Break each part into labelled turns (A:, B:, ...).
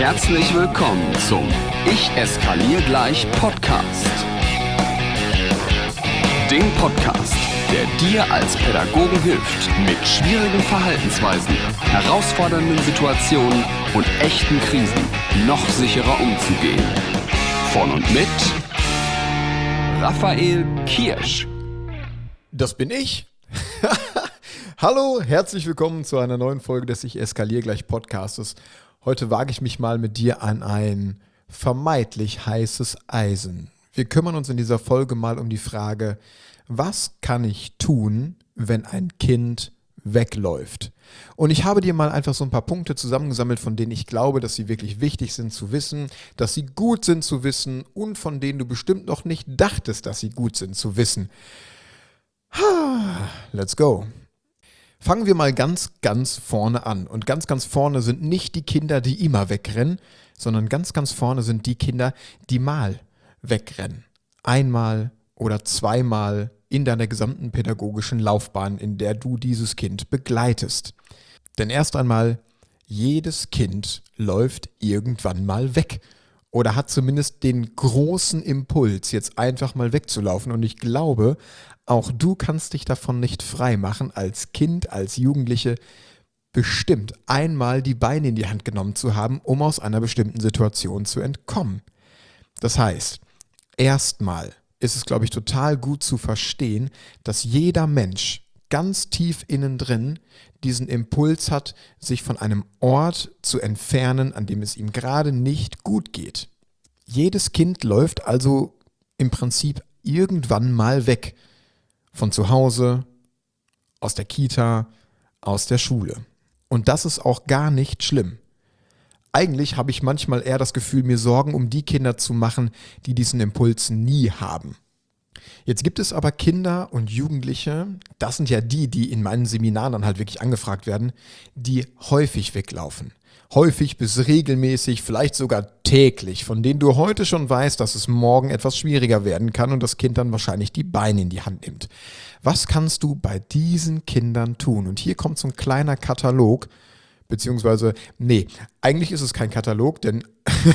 A: Herzlich willkommen zum Ich eskaliere gleich Podcast. Dem Podcast, der dir als Pädagogen hilft, mit schwierigen Verhaltensweisen, herausfordernden Situationen und echten Krisen noch sicherer umzugehen. Von und mit Raphael Kirsch.
B: Das bin ich. Hallo, herzlich willkommen zu einer neuen Folge des Ich eskaliere gleich Podcastes. Heute wage ich mich mal mit dir an ein vermeintlich heißes Eisen. Wir kümmern uns in dieser Folge mal um die Frage, was kann ich tun, wenn ein Kind wegläuft? Und ich habe dir mal einfach so ein paar Punkte zusammengesammelt, von denen ich glaube, dass sie wirklich wichtig sind zu wissen, dass sie gut sind zu wissen und von denen du bestimmt noch nicht dachtest, dass sie gut sind zu wissen. Let's go. Fangen wir mal ganz vorne an. Und ganz vorne sind nicht die Kinder, die immer wegrennen, sondern ganz vorne sind die Kinder, die mal wegrennen. Einmal oder zweimal in deiner gesamten pädagogischen Laufbahn, in der du dieses Kind begleitest. Denn erst einmal, jedes Kind läuft irgendwann mal weg. Oder hat zumindest den großen Impuls, jetzt einfach mal wegzulaufen. Und ich glaube, auch du kannst dich davon nicht frei machen, als Kind, als Jugendliche, bestimmt einmal die Beine in die Hand genommen zu haben, um aus einer bestimmten Situation zu entkommen. Das heißt, erstmal ist es, glaube ich, total gut zu verstehen, dass jeder Mensch ganz tief innen drin diesen Impuls hat, sich von einem Ort zu entfernen, an dem es ihm gerade nicht gut geht. Jedes Kind läuft also im Prinzip irgendwann mal weg. Von zu Hause, aus der Kita, aus der Schule. Und das ist auch gar nicht schlimm. Eigentlich habe ich manchmal eher das Gefühl, mir Sorgen um die Kinder zu machen, die diesen Impuls nie haben. Jetzt gibt es aber Kinder und Jugendliche, das sind ja die in meinen Seminaren dann halt wirklich angefragt werden, die häufig weglaufen. Häufig bis regelmäßig, vielleicht sogar täglich, von denen du heute schon weißt, dass es morgen etwas schwieriger werden kann und das Kind dann wahrscheinlich die Beine in die Hand nimmt. Was kannst du bei diesen Kindern tun? Und hier kommt so ein kleiner Katalog, eigentlich ist es kein Katalog, denn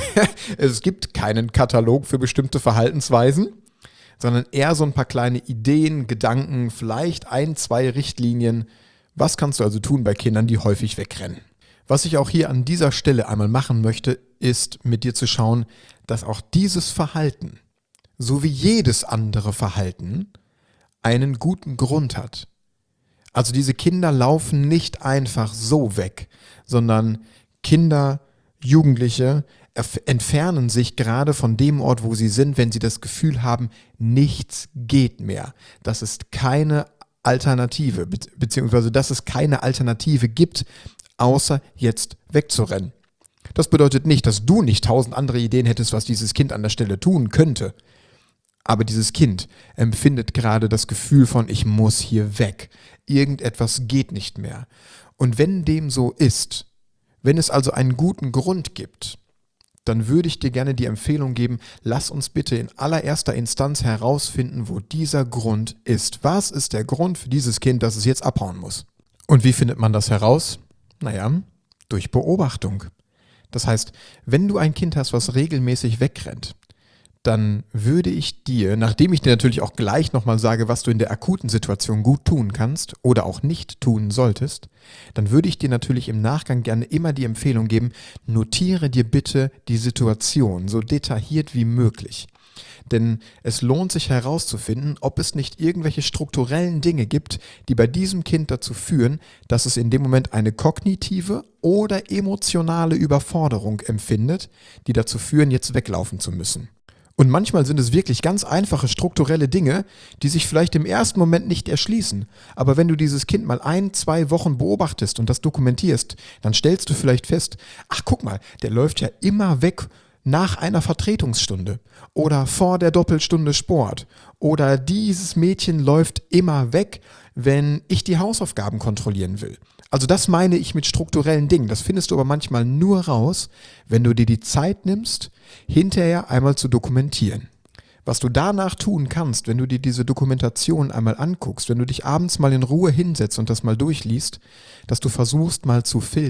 B: es gibt keinen Katalog für bestimmte Verhaltensweisen, sondern eher so ein paar kleine Ideen, Gedanken, vielleicht 1, 2 Richtlinien. Was kannst du also tun bei Kindern, die häufig wegrennen? Was ich auch hier an dieser Stelle einmal machen möchte, ist mit dir zu schauen, dass auch dieses Verhalten, so wie jedes andere Verhalten, einen guten Grund hat. Also diese Kinder laufen nicht einfach so weg, sondern Kinder, Jugendliche entfernen sich gerade von dem Ort, wo sie sind, wenn sie das Gefühl haben, nichts geht mehr. Das ist keine Alternative, beziehungsweise dass es keine Alternative gibt, außer jetzt wegzurennen. Das bedeutet nicht, dass du nicht 1000 andere Ideen hättest, was dieses Kind an der Stelle tun könnte. Aber dieses Kind empfindet gerade das Gefühl von, ich muss hier weg. Irgendetwas geht nicht mehr. Und wenn dem so ist, wenn es also einen guten Grund gibt, dann würde ich dir gerne die Empfehlung geben, lass uns bitte in allererster Instanz herausfinden, wo dieser Grund ist. Was ist der Grund für dieses Kind, dass es jetzt abhauen muss? Und wie findet man das heraus? Naja, durch Beobachtung. Das heißt, wenn du ein Kind hast, was regelmäßig wegrennt, dann würde ich dir, nachdem ich dir natürlich auch gleich nochmal sage, was du in der akuten Situation gut tun kannst oder auch nicht tun solltest, dann würde ich dir natürlich im Nachgang gerne immer die Empfehlung geben, notiere dir bitte die Situation so detailliert wie möglich. Denn es lohnt sich herauszufinden, ob es nicht irgendwelche strukturellen Dinge gibt, die bei diesem Kind dazu führen, dass es in dem Moment eine kognitive oder emotionale Überforderung empfindet, die dazu führen, jetzt weglaufen zu müssen. Und manchmal sind es wirklich ganz einfache strukturelle Dinge, die sich vielleicht im ersten Moment nicht erschließen. Aber wenn du dieses Kind mal 1, 2 Wochen beobachtest und das dokumentierst, dann stellst du vielleicht fest, ach guck mal, der läuft ja immer weg nach einer Vertretungsstunde oder vor der Doppelstunde Sport. Oder dieses Mädchen läuft immer weg, wenn ich die Hausaufgaben kontrollieren will. Also das meine ich mit strukturellen Dingen. Das findest du aber manchmal nur raus, wenn du dir die Zeit nimmst, hinterher einmal zu dokumentieren. Was du danach tun kannst, wenn du dir diese Dokumentation einmal anguckst, wenn du dich abends mal in Ruhe hinsetzt und das mal durchliest, dass du versuchst mal zu filtern.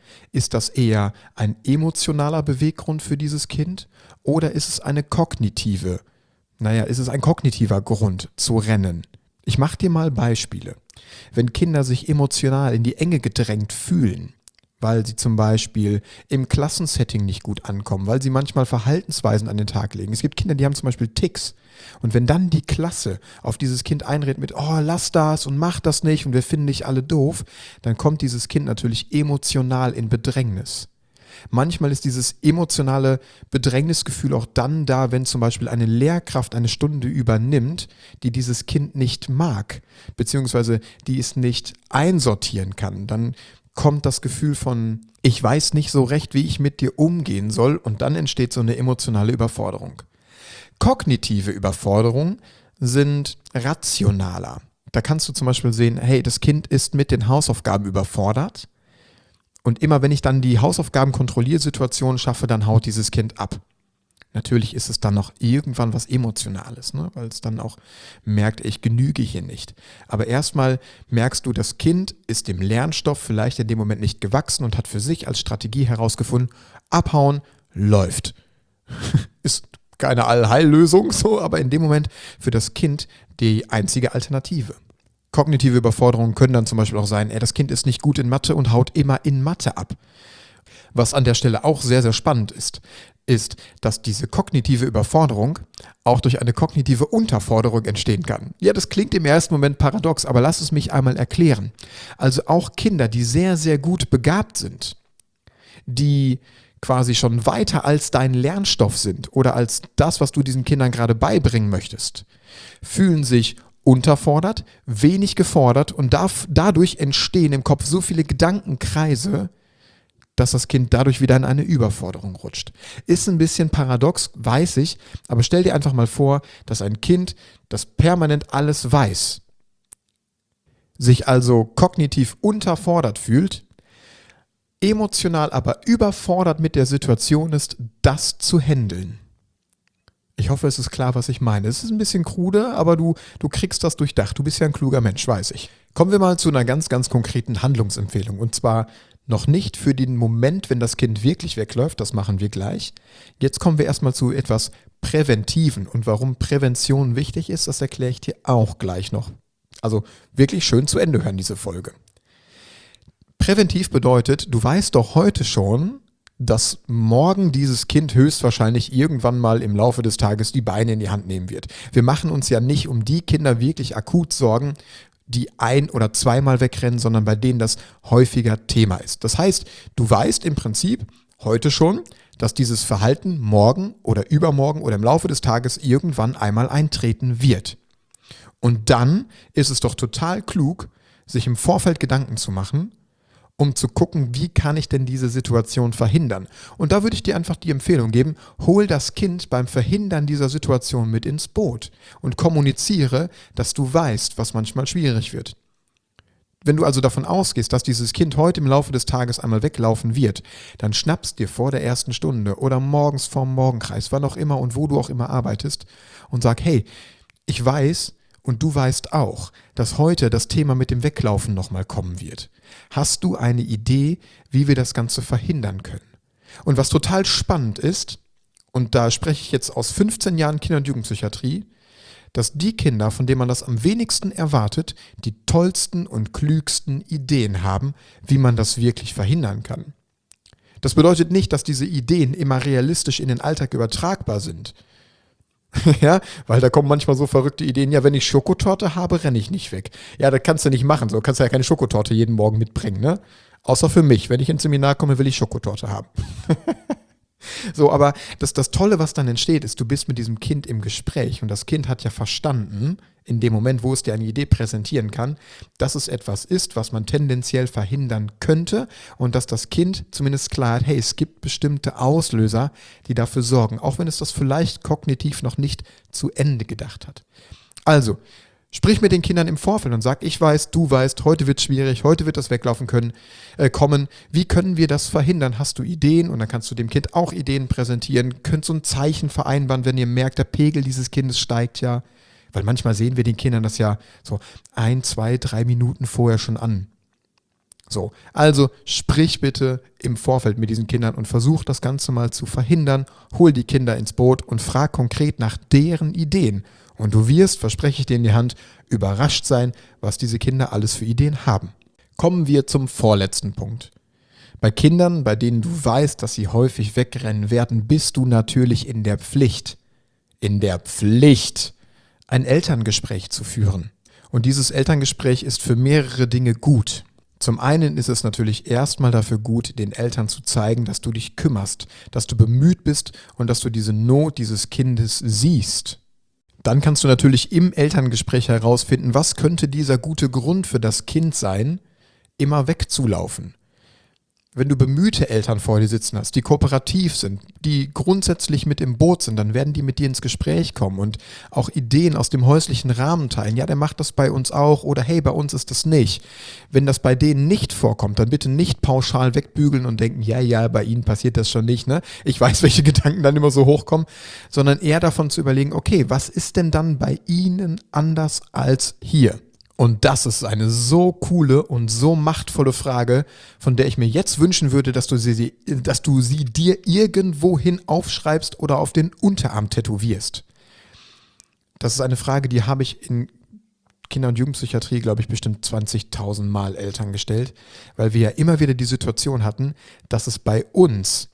B: Ist das eher ein emotionaler Beweggrund für dieses Kind oder ist es ist es ein kognitiver Grund zu rennen? Ich mache dir mal Beispiele. Wenn Kinder sich emotional in die Enge gedrängt fühlen, weil sie zum Beispiel im Klassensetting nicht gut ankommen, weil sie manchmal Verhaltensweisen an den Tag legen. Es gibt Kinder, die haben zum Beispiel Ticks. Und wenn dann die Klasse auf dieses Kind einredet mit, oh, lass das und mach das nicht und wir finden dich alle doof, dann kommt dieses Kind natürlich emotional in Bedrängnis. Manchmal ist dieses emotionale Bedrängnisgefühl auch dann da, wenn zum Beispiel eine Lehrkraft eine Stunde übernimmt, die dieses Kind nicht mag, beziehungsweise die es nicht einsortieren kann. Dann kommt das Gefühl von, ich weiß nicht so recht, wie ich mit dir umgehen soll, und dann entsteht so eine emotionale Überforderung. Kognitive Überforderungen sind rationaler. Da kannst du zum Beispiel sehen, hey, das Kind ist mit den Hausaufgaben überfordert und immer wenn ich dann die Hausaufgaben-Kontrolliersituation schaffe, dann haut dieses Kind ab. Natürlich ist es dann noch irgendwann was Emotionales, ne? Weil es dann auch merkt, ich genüge hier nicht. Aber erstmal merkst du, das Kind ist dem Lernstoff vielleicht in dem Moment nicht gewachsen und hat für sich als Strategie herausgefunden, abhauen läuft. Ist keine Allheillösung, so, aber in dem Moment für das Kind die einzige Alternative. Kognitive Überforderungen können dann zum Beispiel auch sein, das Kind ist nicht gut in Mathe und haut immer in Mathe ab. Was an der Stelle auch sehr, sehr spannend ist, dass diese kognitive Überforderung auch durch eine kognitive Unterforderung entstehen kann. Ja, das klingt im ersten Moment paradox, aber lass es mich einmal erklären. Also auch Kinder, die sehr, sehr gut begabt sind, die quasi schon weiter als dein Lernstoff sind oder als das, was du diesen Kindern gerade beibringen möchtest, fühlen sich unterfordert, wenig gefordert und dadurch entstehen im Kopf so viele Gedankenkreise, dass das Kind dadurch wieder in eine Überforderung rutscht. Ist ein bisschen paradox, weiß ich, aber stell dir einfach mal vor, dass ein Kind, das permanent alles weiß, sich also kognitiv unterfordert fühlt, emotional aber überfordert mit der Situation ist, das zu handeln. Ich hoffe, es ist klar, was ich meine. Es ist ein bisschen krude, aber du kriegst das durchdacht. Du bist ja ein kluger Mensch, weiß ich. Kommen wir mal zu einer ganz, ganz konkreten Handlungsempfehlung. Und zwar noch nicht für den Moment, wenn das Kind wirklich wegläuft, das machen wir gleich. Jetzt kommen wir erstmal zu etwas Präventiven. Und warum Prävention wichtig ist, das erkläre ich dir auch gleich noch. Also wirklich schön zu Ende hören, diese Folge. Präventiv bedeutet, du weißt doch heute schon, dass morgen dieses Kind höchstwahrscheinlich irgendwann mal im Laufe des Tages die Beine in die Hand nehmen wird. Wir machen uns ja nicht um die Kinder wirklich akut Sorgen, die ein- oder zweimal wegrennen, sondern bei denen das häufiger Thema ist. Das heißt, du weißt im Prinzip heute schon, dass dieses Verhalten morgen oder übermorgen oder im Laufe des Tages irgendwann einmal eintreten wird. Und dann ist es doch total klug, sich im Vorfeld Gedanken zu machen, um zu gucken, wie kann ich denn diese Situation verhindern. Und da würde ich dir einfach die Empfehlung geben, hol das Kind beim Verhindern dieser Situation mit ins Boot und kommuniziere, dass du weißt, was manchmal schwierig wird. Wenn du also davon ausgehst, dass dieses Kind heute im Laufe des Tages einmal weglaufen wird, dann schnappst dir vor der ersten Stunde oder morgens vorm Morgenkreis, wann auch immer und wo du auch immer arbeitest, und sag, hey, ich weiß, und du weißt auch, dass heute das Thema mit dem Weglaufen nochmal kommen wird. Hast du eine Idee, wie wir das Ganze verhindern können? Und was total spannend ist, und da spreche ich jetzt aus 15 Jahren Kinder- und Jugendpsychiatrie, dass die Kinder, von denen man das am wenigsten erwartet, die tollsten und klügsten Ideen haben, wie man das wirklich verhindern kann. Das bedeutet nicht, dass diese Ideen immer realistisch in den Alltag übertragbar sind. Ja, weil da kommen manchmal so verrückte Ideen, ja, wenn ich Schokotorte habe, renne ich nicht weg. Ja, das kannst du nicht machen, so kannst du ja keine Schokotorte jeden Morgen mitbringen, ne? Außer für mich, wenn ich ins Seminar komme, will ich Schokotorte haben. So, aber das Tolle, was dann entsteht, ist, du bist mit diesem Kind im Gespräch und das Kind hat ja verstanden, in dem Moment, wo es dir eine Idee präsentieren kann, dass es etwas ist, was man tendenziell verhindern könnte und dass das Kind zumindest klar hat, hey, es gibt bestimmte Auslöser, die dafür sorgen, auch wenn es das vielleicht kognitiv noch nicht zu Ende gedacht hat. Also, sprich mit den Kindern im Vorfeld und sag, ich weiß, du weißt, heute wird es schwierig, heute wird das Weglaufen kommen. Wie können wir das verhindern? Hast du Ideen? Und dann kannst du dem Kind auch Ideen präsentieren. Könnt so ein Zeichen vereinbaren, wenn ihr merkt, der Pegel dieses Kindes steigt ja. Weil manchmal sehen wir den Kindern das ja so 1, 2, 3 Minuten vorher schon an. So, also sprich bitte im Vorfeld mit diesen Kindern und versuch das Ganze mal zu verhindern. Hol die Kinder ins Boot und frag konkret nach deren Ideen. Und du wirst, verspreche ich dir in die Hand, überrascht sein, was diese Kinder alles für Ideen haben. Kommen wir zum vorletzten Punkt. Bei Kindern, bei denen du weißt, dass sie häufig wegrennen werden, bist du natürlich in der Pflicht, ein Elterngespräch zu führen. Und dieses Elterngespräch ist für mehrere Dinge gut. Zum einen ist es natürlich erstmal dafür gut, den Eltern zu zeigen, dass du dich kümmerst, dass du bemüht bist und dass du diese Not dieses Kindes siehst. Dann kannst du natürlich im Elterngespräch herausfinden, was könnte dieser gute Grund für das Kind sein, immer wegzulaufen. Wenn du bemühte Eltern vor dir sitzen hast, die kooperativ sind, die grundsätzlich mit im Boot sind, dann werden die mit dir ins Gespräch kommen und auch Ideen aus dem häuslichen Rahmen teilen. Ja, der macht das bei uns auch oder hey, bei uns ist das nicht. Wenn das bei denen nicht vorkommt, dann bitte nicht pauschal wegbügeln und denken, ja, bei ihnen passiert das schon nicht, ne? Ich weiß, welche Gedanken dann immer so hochkommen, sondern eher davon zu überlegen, okay, was ist denn dann bei ihnen anders als hier? Und das ist eine so coole und so machtvolle Frage, von der ich mir jetzt wünschen würde, dass du sie dir irgendwohin aufschreibst oder auf den Unterarm tätowierst. Das ist eine Frage, die habe ich in Kinder- und Jugendpsychiatrie, glaube ich, bestimmt 20.000 Mal Eltern gestellt, weil wir ja immer wieder die Situation hatten, dass es bei uns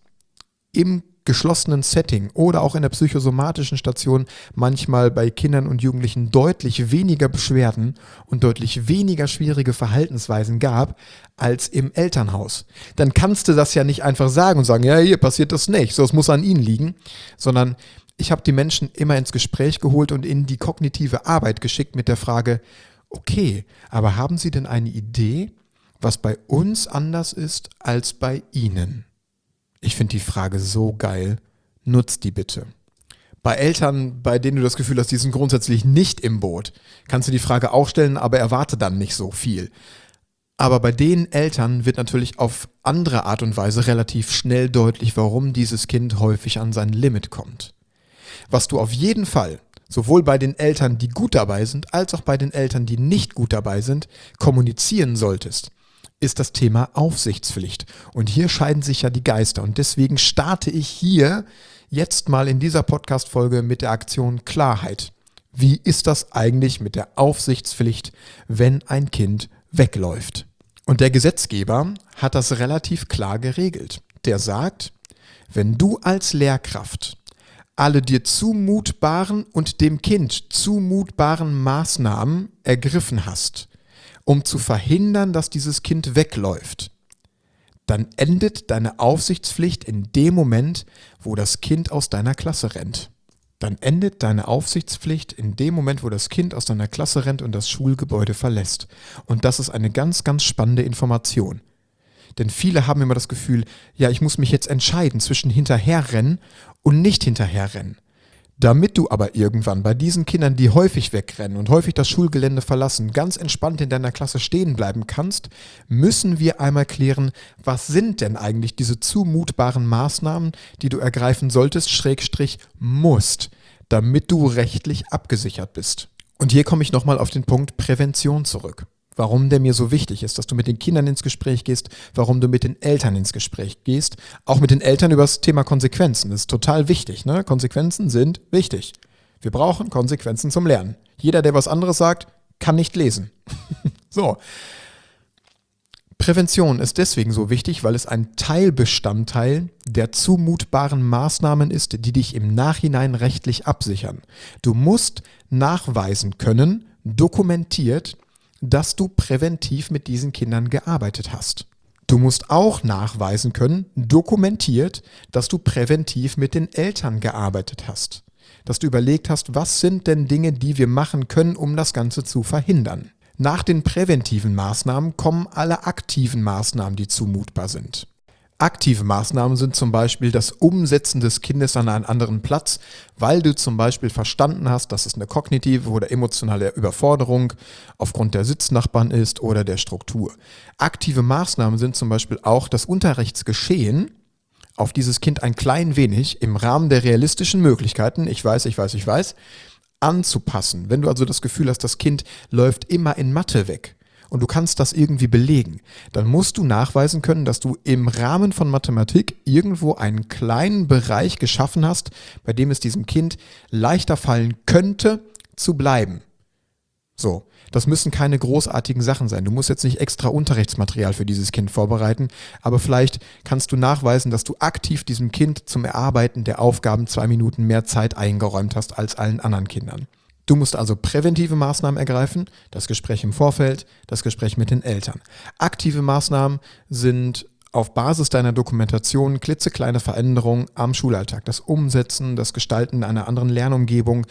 B: im geschlossenen Setting oder auch in der psychosomatischen Station manchmal bei Kindern und Jugendlichen deutlich weniger Beschwerden und deutlich weniger schwierige Verhaltensweisen gab als im Elternhaus. Dann kannst du das ja nicht einfach sagen und sagen, ja, hier passiert das nicht, so es muss an ihnen liegen, sondern ich habe die Menschen immer ins Gespräch geholt und in die kognitive Arbeit geschickt mit der Frage, okay, aber haben Sie denn eine Idee, was bei uns anders ist als bei Ihnen? Ich finde die Frage so geil. Nutzt die bitte. Bei Eltern, bei denen du das Gefühl hast, die sind grundsätzlich nicht im Boot, kannst du die Frage auch stellen, aber erwarte dann nicht so viel. Aber bei den Eltern wird natürlich auf andere Art und Weise relativ schnell deutlich, warum dieses Kind häufig an sein Limit kommt. Was du auf jeden Fall, sowohl bei den Eltern, die gut dabei sind, als auch bei den Eltern, die nicht gut dabei sind, kommunizieren solltest, ist das Thema Aufsichtspflicht. Und hier scheiden sich ja die Geister. Und deswegen starte ich hier jetzt mal in dieser Podcast-Folge mit der Aktion Klarheit. Wie ist das eigentlich mit der Aufsichtspflicht, wenn ein Kind wegläuft? Und der Gesetzgeber hat das relativ klar geregelt. Der sagt, wenn du als Lehrkraft alle dir zumutbaren und dem Kind zumutbaren Maßnahmen ergriffen hast, um zu verhindern, dass dieses Kind wegläuft, dann endet deine Aufsichtspflicht in dem Moment, wo das Kind aus deiner Klasse rennt. Dann endet deine Aufsichtspflicht in dem Moment, wo das Kind aus deiner Klasse rennt und das Schulgebäude verlässt. Und das ist eine ganz, ganz spannende Information. Denn viele haben immer das Gefühl, ja, ich muss mich jetzt entscheiden zwischen hinterherrennen und nicht hinterherrennen. Damit du aber irgendwann bei diesen Kindern, die häufig wegrennen und häufig das Schulgelände verlassen, ganz entspannt in deiner Klasse stehen bleiben kannst, müssen wir einmal klären, was sind denn eigentlich diese zumutbaren Maßnahmen, die du ergreifen solltest, musst, damit du rechtlich abgesichert bist. Und hier komme ich nochmal auf den Punkt Prävention zurück. Warum der mir so wichtig ist, dass du mit den Kindern ins Gespräch gehst, warum du mit den Eltern ins Gespräch gehst, auch mit den Eltern über das Thema Konsequenzen. Das ist total wichtig, ne? Konsequenzen sind wichtig. Wir brauchen Konsequenzen zum Lernen. Jeder, der was anderes sagt, kann nicht lesen. So. Prävention ist deswegen so wichtig, weil es ein Teilbestandteil der zumutbaren Maßnahmen ist, die dich im Nachhinein rechtlich absichern. Du musst nachweisen können, dokumentiert, dass du präventiv mit diesen Kindern gearbeitet hast. Du musst auch nachweisen können, dokumentiert, dass du präventiv mit den Eltern gearbeitet hast. Dass du überlegt hast, was sind denn Dinge, die wir machen können, um das Ganze zu verhindern. Nach den präventiven Maßnahmen kommen alle aktiven Maßnahmen, die zumutbar sind. Aktive Maßnahmen sind zum Beispiel das Umsetzen des Kindes an einen anderen Platz, weil du zum Beispiel verstanden hast, dass es eine kognitive oder emotionale Überforderung aufgrund der Sitznachbarn ist oder der Struktur. Aktive Maßnahmen sind zum Beispiel auch das Unterrichtsgeschehen auf dieses Kind ein klein wenig im Rahmen der realistischen Möglichkeiten, ich weiß, anzupassen. Wenn du also das Gefühl hast, das Kind läuft immer in Mathe weg und du kannst das irgendwie belegen, dann musst du nachweisen können, dass du im Rahmen von Mathematik irgendwo einen kleinen Bereich geschaffen hast, bei dem es diesem Kind leichter fallen könnte, zu bleiben. So, das müssen keine großartigen Sachen sein. Du musst jetzt nicht extra Unterrichtsmaterial für dieses Kind vorbereiten, aber vielleicht kannst du nachweisen, dass du aktiv diesem Kind zum Erarbeiten der Aufgaben 2 Minuten mehr Zeit eingeräumt hast als allen anderen Kindern. Du musst also präventive Maßnahmen ergreifen, das Gespräch im Vorfeld, das Gespräch mit den Eltern. Aktive Maßnahmen sind auf Basis deiner Dokumentation klitzekleine Veränderungen am Schulalltag. Das Umsetzen, das Gestalten einer anderen Lernumgebung,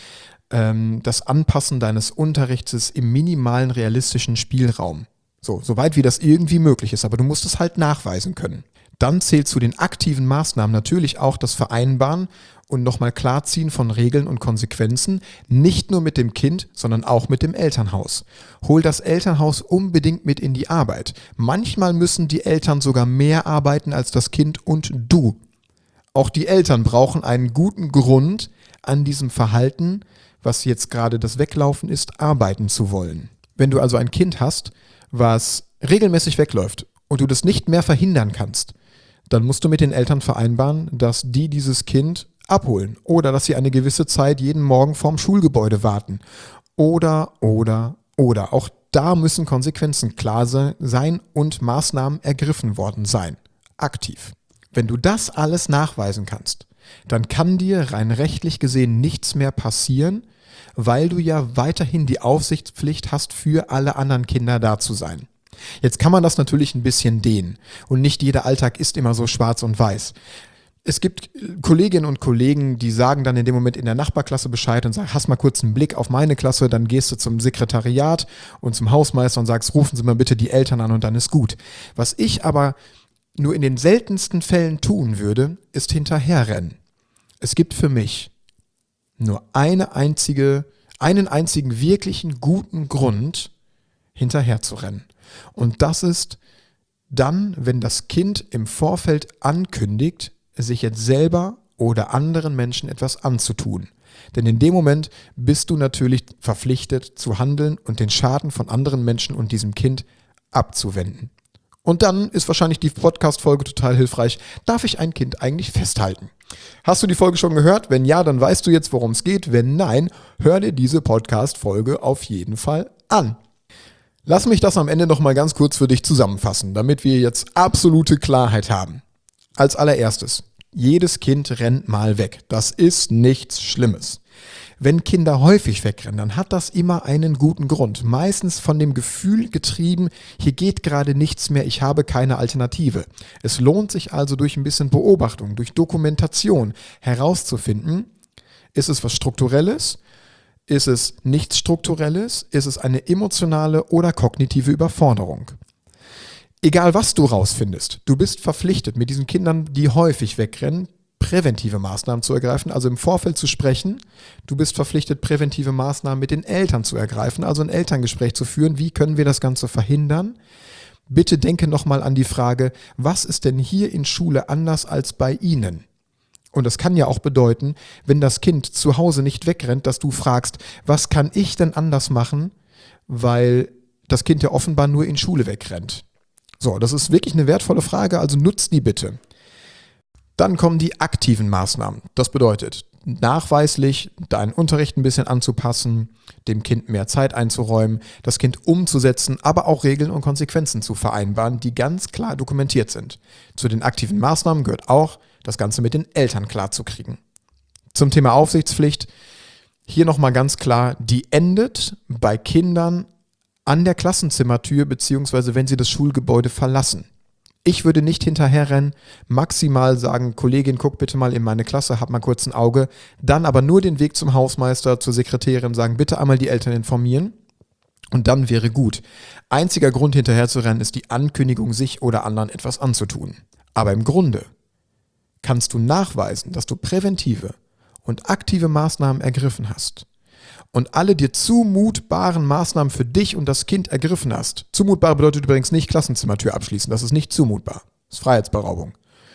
B: das Anpassen deines Unterrichts im minimalen realistischen Spielraum. So weit wie das irgendwie möglich ist, aber du musst es halt nachweisen können. Dann zählt zu den aktiven Maßnahmen natürlich auch das Vereinbaren und nochmal Klarziehen von Regeln und Konsequenzen, nicht nur mit dem Kind, sondern auch mit dem Elternhaus. Hol das Elternhaus unbedingt mit in die Arbeit. Manchmal müssen die Eltern sogar mehr arbeiten als das Kind und du. Auch die Eltern brauchen einen guten Grund, an diesem Verhalten, was jetzt gerade das Weglaufen ist, arbeiten zu wollen. Wenn du also ein Kind hast, was regelmäßig wegläuft und du das nicht mehr verhindern kannst, dann musst du mit den Eltern vereinbaren, dass die dieses Kind abholen oder dass sie eine gewisse Zeit jeden Morgen vorm Schulgebäude warten. Oder. Auch da müssen Konsequenzen klar sein und Maßnahmen ergriffen worden sein. Aktiv. Wenn du das alles nachweisen kannst, dann kann dir rein rechtlich gesehen nichts mehr passieren, weil du ja weiterhin die Aufsichtspflicht hast, für alle anderen Kinder da zu sein. Jetzt kann man das natürlich ein bisschen dehnen und nicht jeder Alltag ist immer so schwarz und weiß. Es gibt Kolleginnen und Kollegen, die sagen dann in dem Moment in der Nachbarklasse Bescheid und sagen, hast mal kurz einen Blick auf meine Klasse, dann gehst du zum Sekretariat und zum Hausmeister und sagst, rufen Sie mal bitte die Eltern an und dann ist gut. Was ich aber nur in den seltensten Fällen tun würde, ist hinterherrennen. Es gibt für mich nur einen einzigen wirklichen guten Grund, hinterher zu rennen. Und das ist dann, wenn das Kind im Vorfeld ankündigt, sich jetzt selber oder anderen Menschen etwas anzutun. Denn in dem Moment bist du natürlich verpflichtet zu handeln und den Schaden von anderen Menschen und diesem Kind abzuwenden. Und dann ist wahrscheinlich die Podcast-Folge total hilfreich. Darf ich ein Kind eigentlich festhalten? Hast du die Folge schon gehört? Wenn ja, dann weißt du jetzt, worum es geht. Wenn nein, hör dir diese Podcast-Folge auf jeden Fall an. Lass mich das am Ende nochmal ganz kurz für dich zusammenfassen, damit wir jetzt absolute Klarheit haben. Als allererstes, jedes Kind rennt mal weg. Das ist nichts Schlimmes. Wenn Kinder häufig wegrennen, dann hat das immer einen guten Grund. Meistens von dem Gefühl getrieben, hier geht gerade nichts mehr, ich habe keine Alternative. Es lohnt sich also durch ein bisschen Beobachtung, durch Dokumentation herauszufinden, ist es was Strukturelles, ist es nichts Strukturelles, ist es eine emotionale oder kognitive Überforderung. Egal was du rausfindest, du bist verpflichtet, mit diesen Kindern, die häufig wegrennen, präventive Maßnahmen zu ergreifen, also im Vorfeld zu sprechen. Du bist verpflichtet, präventive Maßnahmen mit den Eltern zu ergreifen, also ein Elterngespräch zu führen. Wie können wir das Ganze verhindern? Bitte denke nochmal an die Frage, was ist denn hier in Schule anders als bei Ihnen? Und das kann ja auch bedeuten, wenn das Kind zu Hause nicht wegrennt, dass du fragst, was kann ich denn anders machen, weil das Kind ja offenbar nur in Schule wegrennt. So, das ist wirklich eine wertvolle Frage, also nutzt die bitte. Dann kommen die aktiven Maßnahmen. Das bedeutet, nachweislich deinen Unterricht ein bisschen anzupassen, dem Kind mehr Zeit einzuräumen, das Kind umzusetzen, aber auch Regeln und Konsequenzen zu vereinbaren, die ganz klar dokumentiert sind. Zu den aktiven Maßnahmen gehört auch, das Ganze mit den Eltern klarzukriegen. Zum Thema Aufsichtspflicht, hier nochmal ganz klar, die endet bei Kindern an der Klassenzimmertür bzw. wenn sie das Schulgebäude verlassen. Ich würde nicht hinterherrennen, maximal sagen, Kollegin, guck bitte mal in meine Klasse, hab mal kurz ein Auge, dann aber nur den Weg zum Hausmeister, zur Sekretärin sagen, bitte einmal die Eltern informieren und dann wäre gut. Einziger Grund hinterher zu rennen ist die Ankündigung, sich oder anderen etwas anzutun. Aber im Grunde kannst du nachweisen, dass du präventive und aktive Maßnahmen ergriffen hast und alle dir zumutbaren Maßnahmen für dich und das Kind ergriffen hast. Zumutbar bedeutet übrigens nicht Klassenzimmertür abschließen, das ist nicht zumutbar, das ist Freiheitsberaubung.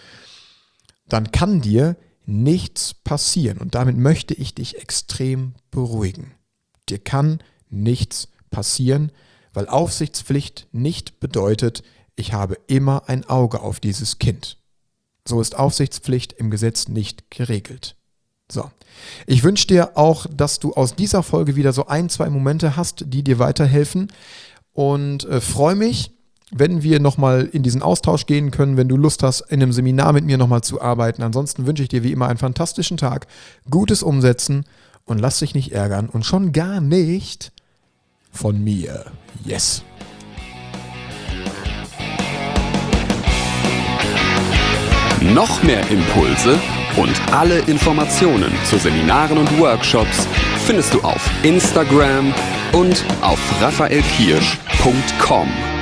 B: Dann kann dir nichts passieren und damit möchte ich dich extrem beruhigen. Dir kann nichts passieren, weil Aufsichtspflicht nicht bedeutet, ich habe immer ein Auge auf dieses Kind. So ist Aufsichtspflicht im Gesetz nicht geregelt. So, ich wünsche dir auch, dass du aus dieser Folge wieder so 1-2 Momente hast, die dir weiterhelfen und freue mich, wenn wir nochmal in diesen Austausch gehen können, wenn du Lust hast, in einem Seminar mit mir nochmal zu arbeiten. Ansonsten wünsche ich dir wie immer einen fantastischen Tag, gutes Umsetzen und lass dich nicht ärgern und schon gar nicht von mir. Yes!
A: Noch mehr Impulse und alle Informationen zu Seminaren und Workshops findest du auf Instagram und auf raphaelkirsch.com.